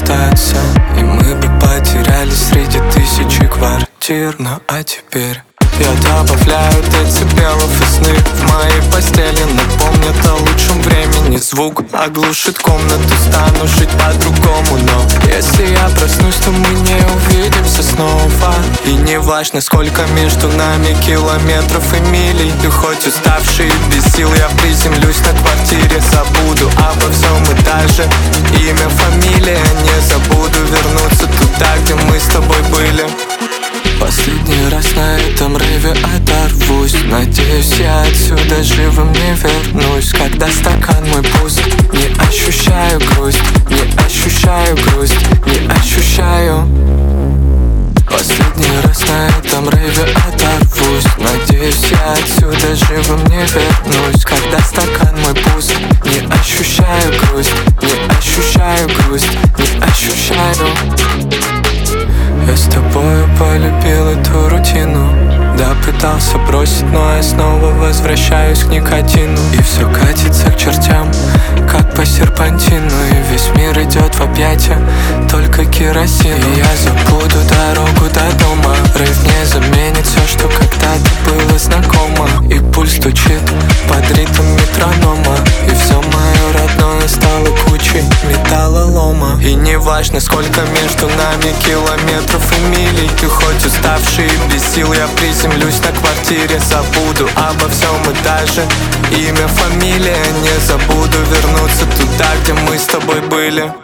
остаться, и мы бы потерялись среди тысячи квартир. Ну а теперь я добавляю децибелов и сны в моей постели напомнят о лучшем времени. Звук оглушит комнату, стану жить по-другому. Но если я проснусь, то мы не увидимся снова. И не важно, сколько между нами километров и милей. И хоть уставший и без сил я приземлюсь на квартире, забуду обо всем и даже имя, фамилия. Не забуду вернуться туда, где мы с тобой были. Последний раз на этом рейве оторвусь. Надеюсь, я отсюда живым не вернусь. Когда стакан мой пуст, не ощущаю грусть, не ощущаю грусть, не ощущаю. Последний раз на этом рейве оторвусь. Надеюсь, я отсюда живым не вернусь. Когда стакан мой пуст, не ощущаю грусть, не ощущаю грусть, не ощущаю. Я с тобою полюбил эту рутину. Да, пытался бросить, но я снова возвращаюсь к никотину. И все катится к чертям, как по серпантину. И весь мир идет в объятия, только керосин. И я забуду дорогу до дома. Рейв не заменит все, что когда-то было знакомо. И пульс стучит под ритм метронома. И все мое родное стало кучей металлолома. И не важно, сколько между нами километров и милей. И хоть уставший и без сил я приземлюсь на квартире, забуду обо всем и даже имя, фамилия. Не забуду вернуться туда, где мы с тобой были.